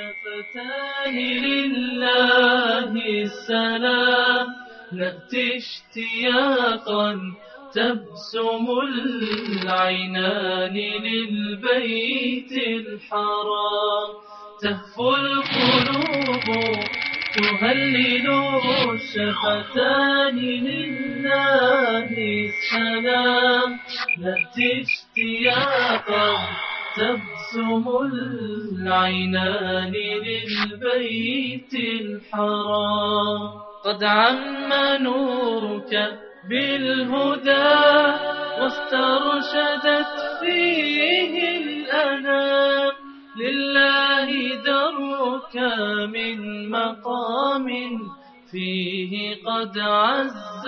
شفتان لله السلام نأتي اشتياقا تبسم العينان للبيت الحرام تهفو القلوب تهلل الشفتان لله السلام نأتي اشتياقا تبسم العينان للبيت الحرام قد عم نورك بالهدى واسترشدت فيه الأنام لله درك من مقام فيه قد عز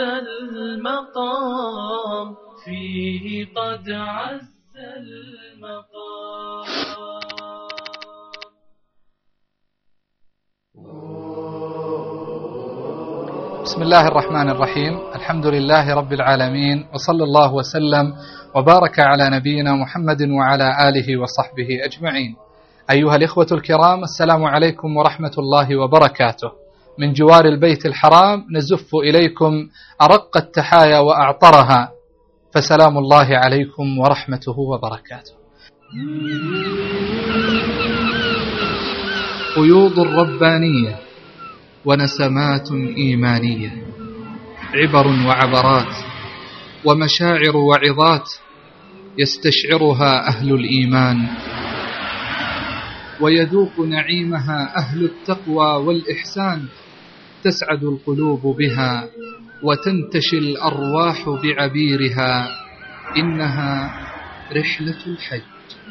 المقام فيه قد عز المقام. بسم الله الرحمن الرحيم. الحمد لله رب العالمين، وصلى الله وسلم وبارك على نبينا محمد وعلى آله وصحبه أجمعين. أيها الإخوة الكرام، السلام عليكم ورحمة الله وبركاته. من جوار البيت الحرام نزف إليكم أرق التحايا وأعطرها، فسلام الله عليكم ورحمته وبركاته. فيوض ربانية ونسمات إيمانية، عبر وعبرات ومشاعر وعظات يستشعرها أهل الإيمان، ويذوق نعيمها أهل التقوى والإحسان. تسعد القلوب بها وتنتشي الأرواح بعبيرها، إنها رحلة الحج.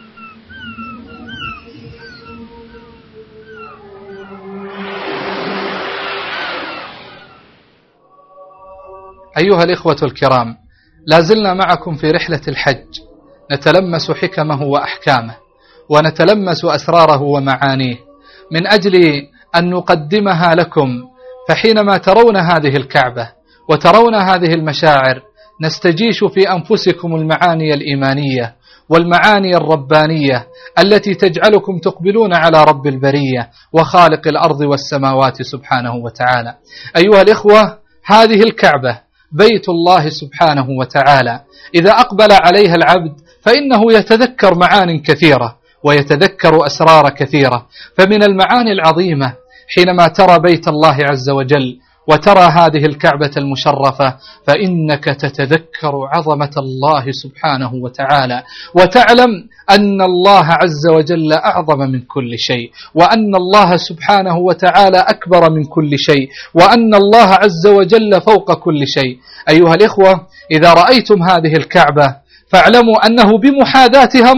أيها الإخوة الكرام، لازلنا معكم في رحلة الحج، نتلمس حكمه وأحكامه، ونتلمس أسراره ومعانيه من أجل أن نقدمها لكم. فحينما ترون هذه الكعبة وترون هذه المشاعر، نستجيش في أنفسكم المعاني الإيمانية والمعاني الربانية التي تجعلكم تقبلون على رب البرية وخالق الأرض والسماوات سبحانه وتعالى. أيها الإخوة، هذه الكعبة بيت الله سبحانه وتعالى، إذا أقبل عليها العبد فإنه يتذكر معان كثيرة ويتذكر أسرار كثيرة. فمن المعاني العظيمة حينما ترى بيت الله عز وجل وترى هذه الكعبة المشرفة، فإنك تتذكر عظمة الله سبحانه وتعالى، وتعلم أن الله عز وجل أعظم من كل شيء، وأن الله سبحانه وتعالى أكبر من كل شيء، وأن الله عز وجل فوق كل شيء. أيها الإخوة، إذا رأيتم هذه الكعبة فاعلموا أنه بمحاذاتها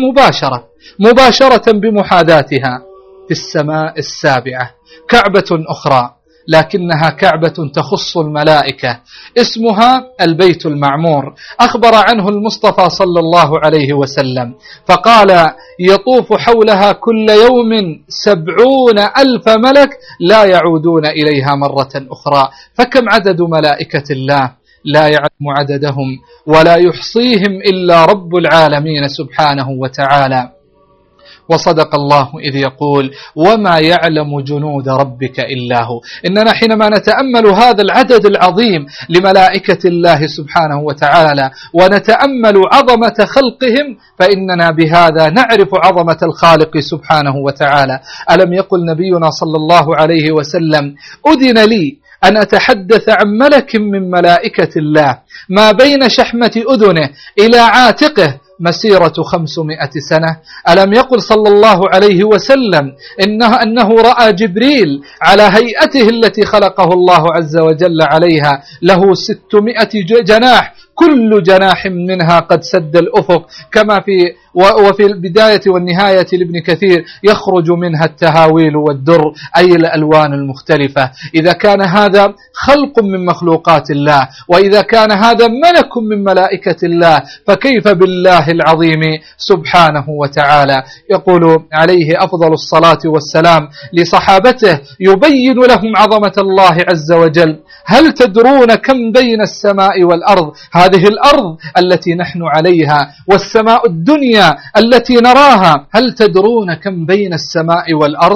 مباشرة بمحاذاتها في السماء السابعة كعبة أخرى، لكنها كعبة تخص الملائكة، اسمها البيت المعمور. أخبر عنه المصطفى صلى الله عليه وسلم فقال: يطوف حولها كل يوم 70,000 ملك لا يعودون إليها مرة أخرى. فكم عدد ملائكة الله؟ لا يعلم عددهم ولا يحصيهم إلا رب العالمين سبحانه وتعالى. وصدق الله إذ يقول: وما يعلم جنود ربك إلا هو. إننا حينما نتأمل هذا العدد العظيم لملائكة الله سبحانه وتعالى ونتأمل عظمة خلقهم، فإننا بهذا نعرف عظمة الخالق سبحانه وتعالى. ألم يقل نبينا صلى الله عليه وسلم: أذن لي أن أتحدث عن ملك من ملائكة الله ما بين شحمة أذنه إلى عاتقه مسيرة 500 سنة. ألم يقل صلى الله عليه وسلم أنه رأى جبريل على هيئته التي خلقه الله عز وجل عليها، له 600 جناح، كل جناح منها قد سد الأفق، كما وفي البداية والنهاية لابن كثير: يخرج منها التهاويل والدر، أي الألوان المختلفة. إذا كان هذا خلق من مخلوقات الله، وإذا كان هذا ملك من ملائكة الله، فكيف بالله العظيم سبحانه وتعالى. يقول عليه أفضل الصلاة والسلام لصحابته يبين لهم عظمة الله عز وجل: هل تدرون كم بين السماء والأرض؟ هذه الأرض التي نحن عليها والسماء الدنيا التي نراها، هل تدرون كم بين السماء والأرض؟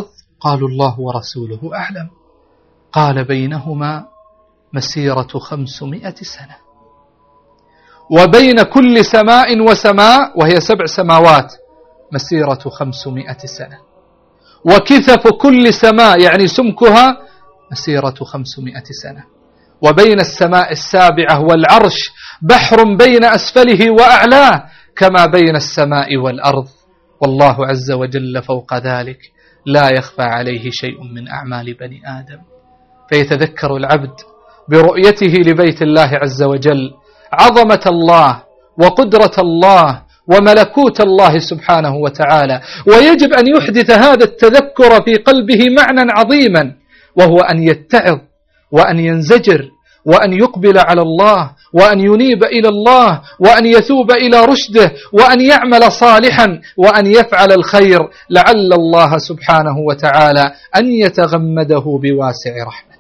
قالوا الله ورسوله أعلم. قال بينهما مسيرة 500 سنة، وبين كل سماء وسماء وهي 7 سماوات مسيرة 500 سنة، وكثف كل سماء يعني سمكها مسيرة 500 سنة، وبين السماء السابعة والعرش بحر بين أسفله وأعلاه كما بين السماء والأرض، والله عز وجل فوق ذلك لا يخفى عليه شيء من أعمال بني آدم. فيتذكر العبد برؤيته لبيت الله عز وجل عظمة الله وقدرة الله وملكوت الله سبحانه وتعالى، ويجب أن يحدث هذا التذكر في قلبه معنى عظيما، وهو أن يتعظ وأن ينزجر وأن يقبل على الله وأن ينيب إلى الله وأن يثوب إلى رشده وأن يعمل صالحا وأن يفعل الخير، لعل الله سبحانه وتعالى أن يتغمده بواسع رحمته.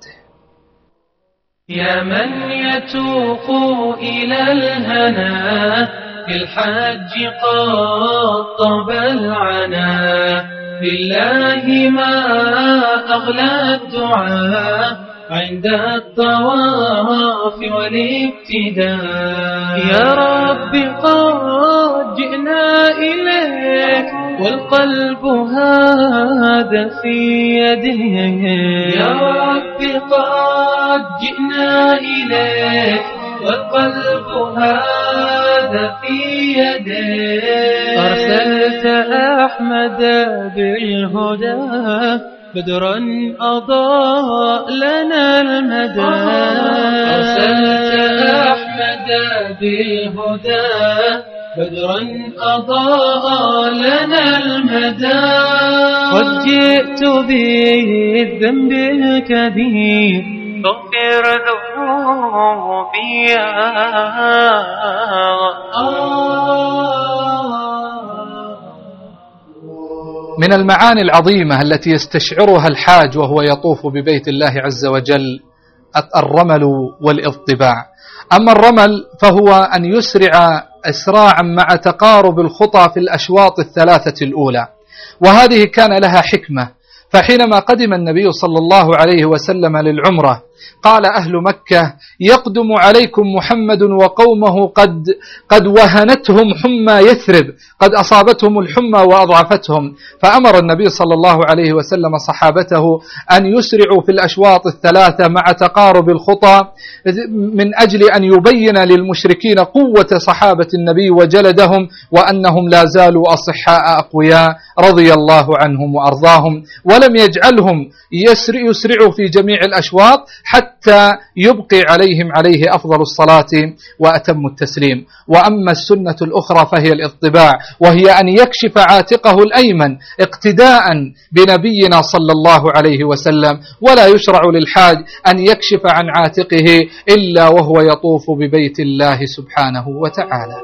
يا من يتوق إلى الهنا بالحج قد طاب العنا، لله ما أغلى الدعاء عند الطواف والابتداء. يا رب قد جئنا إليك والقلب هذا في يديك. يا رب قد جئنا إليك والقلب هذا في يديك. أرسلت أحمد بالهدى بدرا أضاء لنا المدى. أرسلت أحمد بالهدى بدرا أضاء لنا المدى. قد جئت بالذنب الكبير فاغفر ذنوبي. من المعاني العظيمة التي يستشعرها الحاج وهو يطوف ببيت الله عز وجل الرمل والاضطباع. أما الرمل فهو أن يسرع إسراعا مع تقارب الخطى في الأشواط 3 الأولى، وهذه كان لها حكمة. فحينما قدم النبي صلى الله عليه وسلم للعمرة قال أهل مكة: يقدم عليكم محمد وقومه قد وهنتهم حمى يثرب، قد أصابتهم الحمى وأضعفتهم. فأمر النبي صلى الله عليه وسلم صحابته أن يسرعوا في الأشواط 3 مع تقارب الخطى من أجل أن يبين للمشركين قوة صحابة النبي وجلدهم، وأنهم لا زالوا أصحاء أقوياء رضي الله عنهم وأرضاهم، ولم يجعلهم يسرعوا في جميع الأشواط حتى يبقي عليه أفضل الصلاة وأتم التسليم. وأما السنة الأخرى فهي الاضطباع، وهي أن يكشف عاتقه الأيمن اقتداء بنبينا صلى الله عليه وسلم، ولا يشرع للحاج أن يكشف عن عاتقه إلا وهو يطوف ببيت الله سبحانه وتعالى.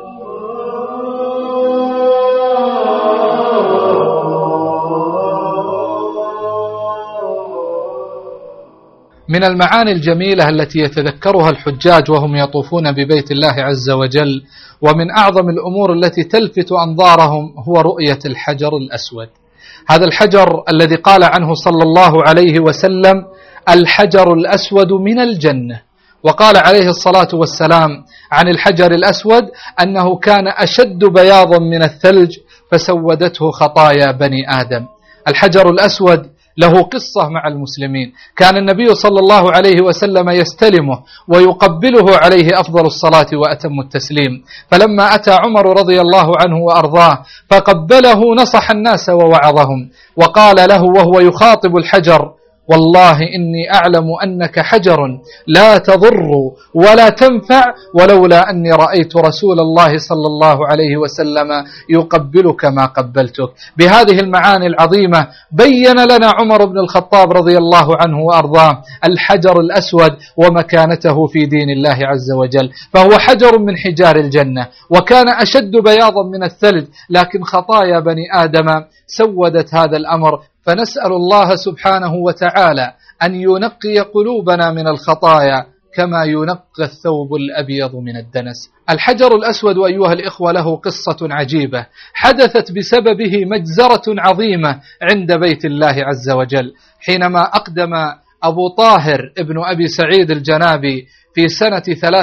من المعاني الجميلة التي يتذكرها الحجاج وهم يطوفون ببيت الله عز وجل، ومن أعظم الأمور التي تلفت أنظارهم، هو رؤية الحجر الأسود. هذا الحجر الذي قال عنه صلى الله عليه وسلم: الحجر الأسود من الجنة. وقال عليه الصلاة والسلام عن الحجر الأسود أنه كان أشد بياضا من الثلج فسودته خطايا بني آدم. الحجر الأسود له قصة مع المسلمين، كان النبي صلى الله عليه وسلم يستلمه ويقبله عليه أفضل الصلاة وأتم التسليم. فلما أتى عمر رضي الله عنه وأرضاه فقبله نصح الناس ووعظهم، وقال له وهو يخاطب الحجر: والله إني أعلم أنك حجر لا تضر ولا تنفع، ولولا أني رأيت رسول الله صلى الله عليه وسلم يقبلك ما قبلتك. بهذه المعاني العظيمة بين لنا عمر بن الخطاب رضي الله عنه وأرضاه الحجر الأسود ومكانته في دين الله عز وجل، فهو حجر من حجار الجنة، وكان أشد بياضا من الثلج، لكن خطايا بني آدم سودت هذا الأمر. فنسأل الله سبحانه وتعالى أن ينقي قلوبنا من الخطايا كما ينقى الثوب الأبيض من الدنس. الحجر الأسود أيها الإخوة له قصة عجيبة حدثت بسببه مجزرة عظيمة عند بيت الله عز وجل، حينما أقدم أبو طاهر ابن أبي سعيد الجنابي في سنة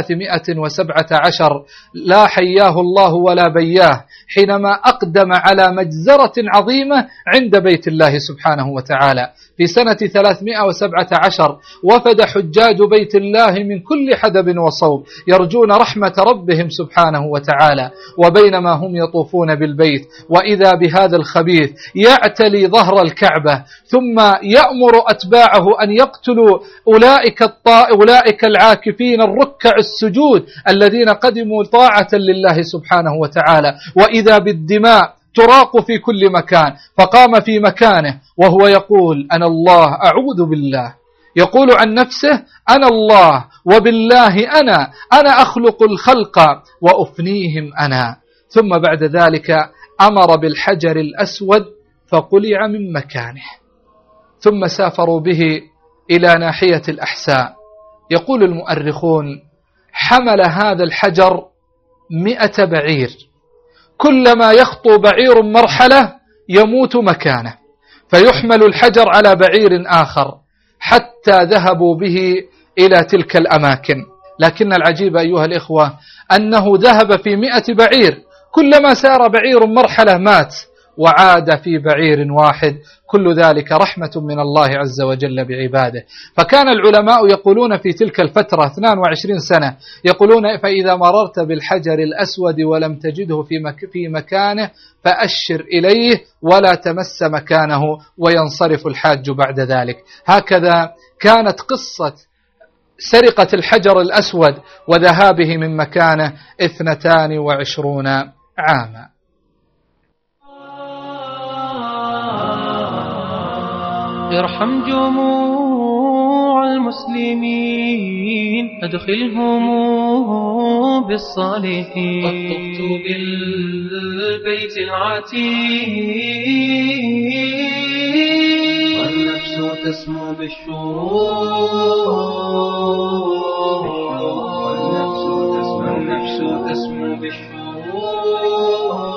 317 لا حياه الله ولا بياه، حينما أقدم على مجزرة عظيمة عند بيت الله سبحانه وتعالى. في سنة 317 وفد حجاج بيت الله من كل حدب وصوب يرجون رحمة ربهم سبحانه وتعالى، وبينما هم يطوفون بالبيت وإذا بهذا الخبيث يعتلي ظهر الكعبة ثم يأمر أتباعه أن يقتلوا أولئك العاكفين الركع السجود الذين قدموا طاعة لله سبحانه وتعالى، وإذا بالدماء تراق في كل مكان. فقام في مكانه وهو يقول أنا الله، أعوذ بالله، يقول عن نفسه أنا الله وبالله أنا أخلق الخلق وأفنيهم أنا. ثم بعد ذلك أمر بالحجر الأسود فقلع من مكانه، ثم سافروا به إلى ناحية الأحساء. يقول المؤرخون حمل هذا الحجر 100 بعير، كلما يخطو بعير مرحلة يموت مكانه، فيحمل الحجر على بعير آخر حتى ذهبوا به إلى تلك الأماكن. لكن العجيب أيها الإخوة أنه ذهب في 100 بعير، كلما سار بعير مرحلة مات وعاد في بعير واحد، كل ذلك رحمة من الله عز وجل بعباده. فكان العلماء يقولون في تلك الفترة 22 سنة يقولون فإذا مررت بالحجر الأسود ولم تجده في مكانه فأشر إليه ولا تمس مكانه، وينصرف الحاج بعد ذلك. هكذا كانت قصة سرقة الحجر الأسود وذهابه من مكانه 22 عاما. ارحم جموع المسلمين أدخلهم بالصالحين. قد طفت بالبيت العتيق والنفس تسمو بالشروق، والنفس تسمو بالشروق.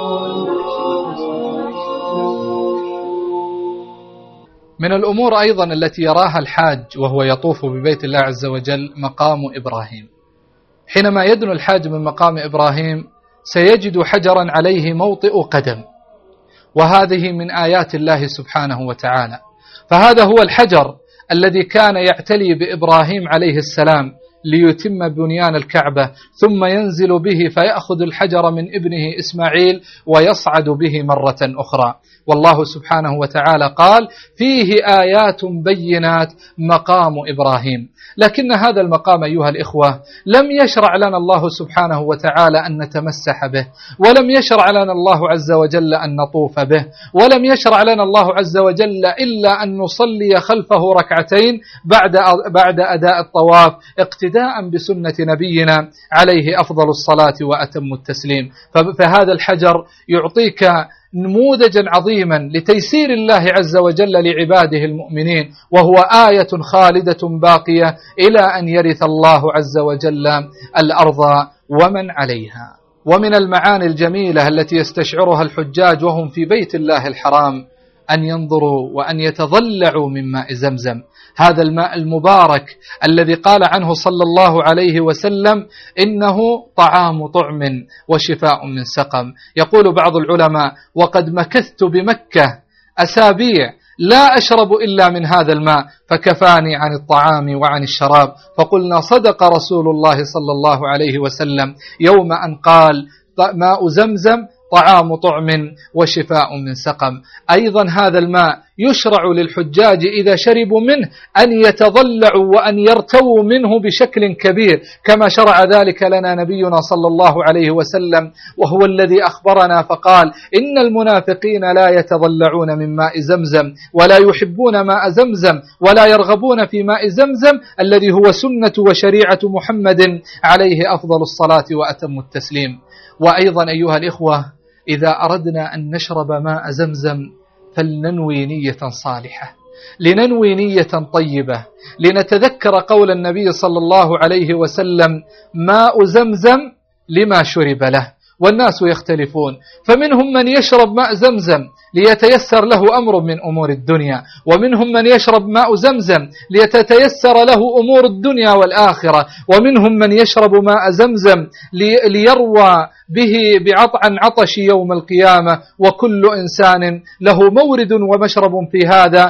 من الأمور أيضا التي يراها الحاج وهو يطوف ببيت الله عز وجل مقام إبراهيم. حينما يدنو الحاج من مقام إبراهيم سيجد حجرا عليه موطئ قدم، وهذه من آيات الله سبحانه وتعالى. فهذا هو الحجر الذي كان يعتلي بإبراهيم عليه السلام ليتم بنيان الكعبة، ثم ينزل به فيأخذ الحجر من ابنه إسماعيل ويصعد به مرة أخرى. والله سبحانه وتعالى قال فيه آيات بينات مقام إبراهيم. لكن هذا المقام أيها الإخوة لم يشرع لنا الله سبحانه وتعالى أن نتمسح به، ولم يشرع لنا الله عز وجل أن نطوف به، ولم يشرع لنا الله عز وجل إلا أن نصلي خلفه ركعتين بعد أداء الطواف اقتداء بسنة نبينا عليه أفضل الصلاة وأتم التسليم. فهذا الحجر يعطيك نموذجا عظيما لتيسير الله عز وجل لعباده المؤمنين، وهو آية خالدة باقية إلى أن يرث الله عز وجل الأرض ومن عليها. ومن المعاني الجميلة التي يستشعرها الحجاج وهم في بيت الله الحرام أن ينظروا وأن يتضلعوا من ماء زمزم، هذا الماء المبارك الذي قال عنه صلى الله عليه وسلم إنه طعام طعم وشفاء من سقم. يقول بعض العلماء وقد مكثت بمكة أسابيع لا أشرب إلا من هذا الماء فكفاني عن الطعام وعن الشراب. فقلنا صدق رسول الله صلى الله عليه وسلم يوم أن قال ماء زمزم طعام طعم وشفاء من سقم. أيضا هذا الماء يشرع للحجاج إذا شربوا منه أن يتضلعوا وأن يرتووا منه بشكل كبير، كما شرع ذلك لنا نبينا صلى الله عليه وسلم، وهو الذي أخبرنا فقال إن المنافقين لا يتضلعون من ماء زمزم ولا يحبون ماء زمزم ولا يرغبون في ماء زمزم الذي هو سنة وشريعة محمد عليه أفضل الصلاة وأتم التسليم. وأيضا أيها الإخوة إذا أردنا أن نشرب ماء زمزم فلننوي نية صالحة، لننوي نية طيبة، لنتذكر قول النبي صلى الله عليه وسلم: ماء زمزم لما شرب له. والناس يختلفون، فمنهم من يشرب ماء زمزم ليتيسر له أمر من أمور الدنيا، ومنهم من يشرب ماء زمزم ليتيسر له أمور الدنيا والآخرة، ومنهم من يشرب ماء زمزم ليروى به عن عطش يوم القيامة. وكل إنسان له مورد ومشرب في هذا،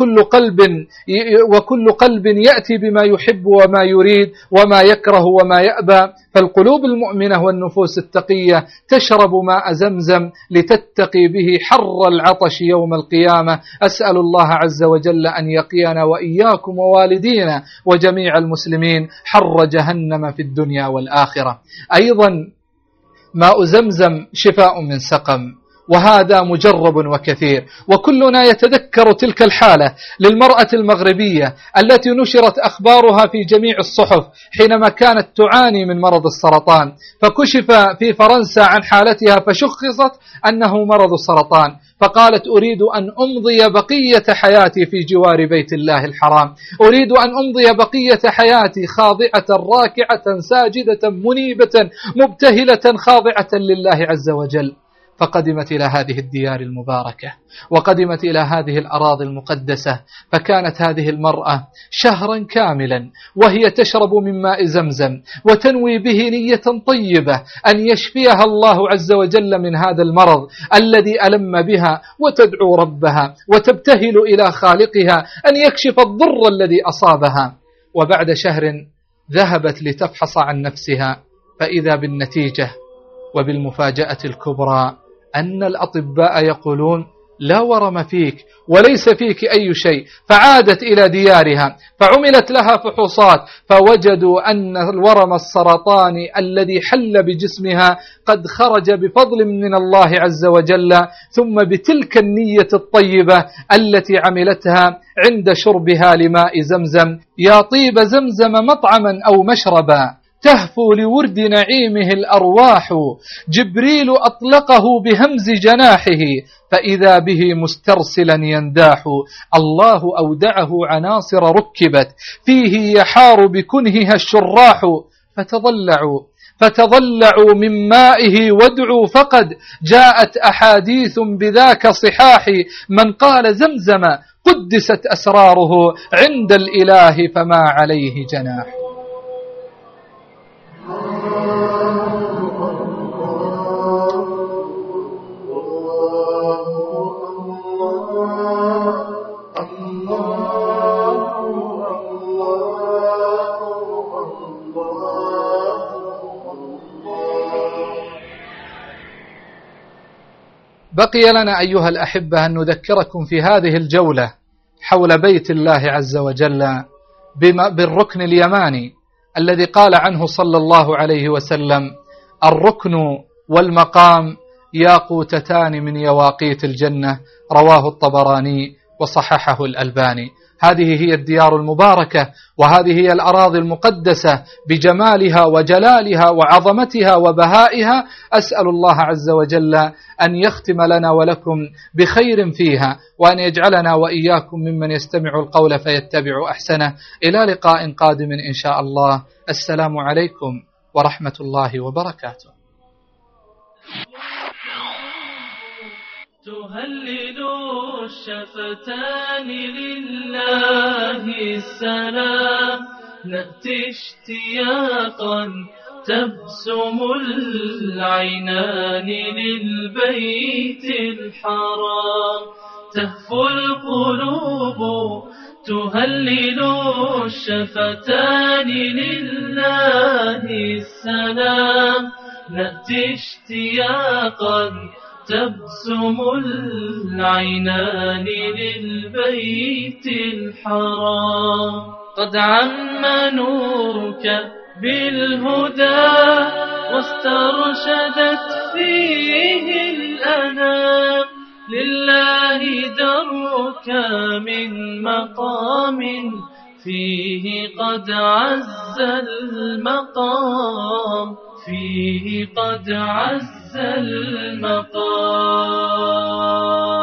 وكل قلب يأتي بما يحب وما يريد وما يكره وما يأبى. فالقلوب المؤمنة والنفوس التقية تشرب ماء زمزم لتتقي به حر العطش يوم القيامة. أسأل الله عز وجل أن يقينا وإياكم ووالدينا وجميع المسلمين حر جهنم في الدنيا والآخرة. أيضا ماء زمزم شفاء من سقم، وهذا مجرب وكثير، وكلنا يتذكر تلك الحالة للمرأة المغربية التي نشرت أخبارها في جميع الصحف حينما كانت تعاني من مرض السرطان، فكشف في فرنسا عن حالتها فشخصت أنه مرض السرطان، فقالت: أريد أن أمضي بقية حياتي في جوار بيت الله الحرام، أريد أن أمضي بقية حياتي خاضعة راكعة ساجدة منيبة مبتهلة خاضعة لله عز وجل. فقدمت إلى هذه الديار المباركة، وقدمت إلى هذه الأراضي المقدسة، فكانت هذه المرأة شهرا كاملا وهي تشرب من ماء زمزم وتنوي به نية طيبة أن يشفيها الله عز وجل من هذا المرض الذي ألم بها، وتدعو ربها وتبتهل إلى خالقها أن يكشف الضر الذي أصابها. وبعد شهر ذهبت لتفحص عن نفسها، فإذا بالنتيجة وبالمفاجأة الكبرى أن الأطباء يقولون: لا ورم فيك وليس فيك أي شيء. فعادت إلى ديارها فعملت لها فحوصات، فوجدوا أن الورم السرطاني الذي حل بجسمها قد خرج بفضل من الله عز وجل، ثم بتلك النية الطيبة التي عملتها عند شربها لماء زمزم. يا طيب زمزم مطعما أو مشربا، تهفو لورد نعيمه الأرواح، جبريل أطلقه بهمز جناحه، فإذا به مسترسلا ينداح. الله أودعه عناصر ركبت فيه يحار بكنهها الشراح، فتضلعوا من مائه وادعوا، فقد جاءت أحاديث بذاك صحاح. من قال زمزم قدست أسراره عند الإله فما عليه جناح. بقي لنا أيها الأحبة أن نذكركم في هذه الجولة حول بيت الله عز وجل بالركن اليماني الذي قال عنه صلى الله عليه وسلم: الركن والمقام ياقوتتان من يواقيت الجنة، رواه الطبراني وصححه الألباني. هذه هي الديار المباركة، وهذه هي الأراضي المقدسة بجمالها وجلالها وعظمتها وبهائها. أسأل الله عز وجل أن يختم لنا ولكم بخير فيها، وأن يجعلنا وإياكم ممن يستمع القول فيتبع أحسنه. إلى لقاء قادم إن شاء الله. السلام عليكم ورحمة الله وبركاته. تهلل الشفتان لله السلام، نأتي اشتياقا تبسم العينان للبيت الحرام، تهفو القلوب تهلل الشفتان لله السلام، نأتي اشتياقا تبسم العينان للبيت الحرام. قد عم نورك بالهدى واسترشدت فيه الأنام، لله درك من مقام فيه قد عز المقام، فيه قد عز المقام.